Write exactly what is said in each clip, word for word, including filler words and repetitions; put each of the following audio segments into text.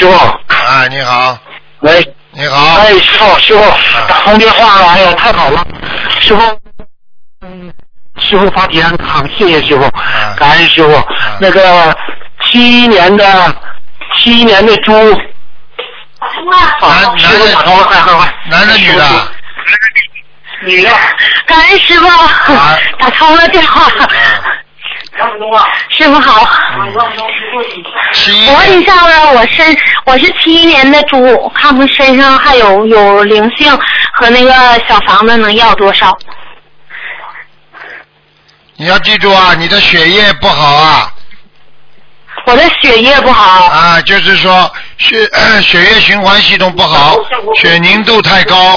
师傅。 啊，你好。 喂。 你好。 哎，师傅，师傅，打通电话了，哎呀，太好了，师傅。嗯。师傅发体安康，谢谢师傅，啊、感恩师傅。啊、那个七一年的七一年的猪。 男师傅打通了，快快快！ 男的女的？ 女的。 感恩师傅，啊、打通了电话。师傅好。 嗯、 我问一下呢，我身我是七一年的猪，看看身上还有有灵性和那个小房子能要多少？ 你要记住啊，你的血液不好啊。 我的血液不好。 啊，就是说血、呃、血液循环系统不好，血凝度太高。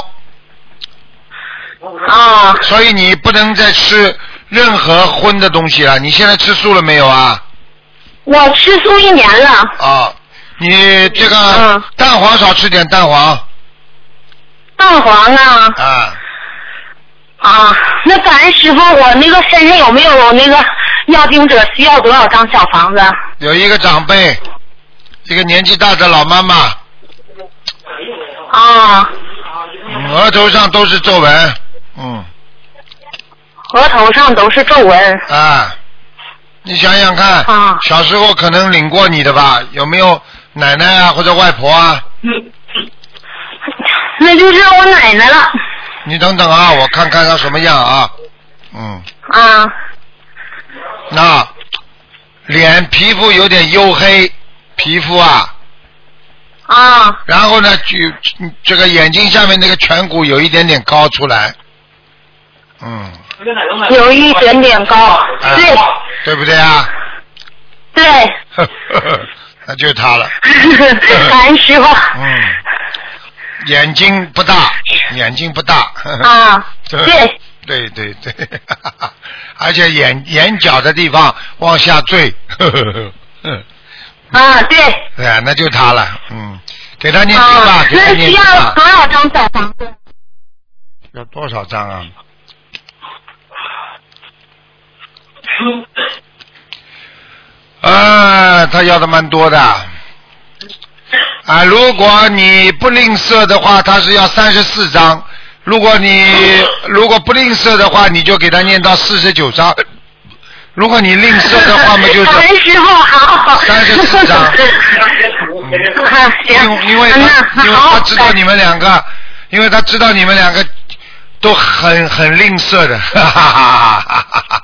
啊。 所以你不能再吃任何荤的东西了。你现在吃素了没有啊？ 我吃素一年了。 啊，你这个、嗯、蛋黄少吃点蛋黄。 蛋黄啊。 啊。 啊，那感恩师傅，我那个身上有没有那个要经者需要多少张小房子？ 有一个长辈，一个年纪大的老妈妈。 啊。 额头上都是皱纹，嗯。 额头上都是皱纹。 啊，你想想看， 啊， 小时候可能领过你的吧？有没有奶奶啊或者外婆啊？ 嗯，那就是我奶奶了。 你等等啊，我看看他什么样啊，嗯。 啊。 那脸皮肤有点黝黑，皮肤啊。 啊。 然后呢，就这个眼睛下面那个颧骨有一点点高出来，嗯。 有一点点高， 啊、 对。 对不对啊？ 对。 那就是他了。 感恩师傅。 嗯。眼睛不大，眼睛不大。 啊，对。 对对对，而且眼眼角的地方往下坠。 啊，对。 对，那就他了，嗯，给他念经吧， 啊、 给他念经吧。 那需要多少张小房子？ 要多少张啊？啊，他要的蛮多的。啊，如果你不吝啬的话，他是要三十四章；如果你如果不吝啬的话，你就给他念到四十九章；如果你吝啬的话嘛，就是三十四章。嗯，因因为他因为他知道你们两个，因为他知道你们两个都很很吝啬的，哈哈哈哈哈哈。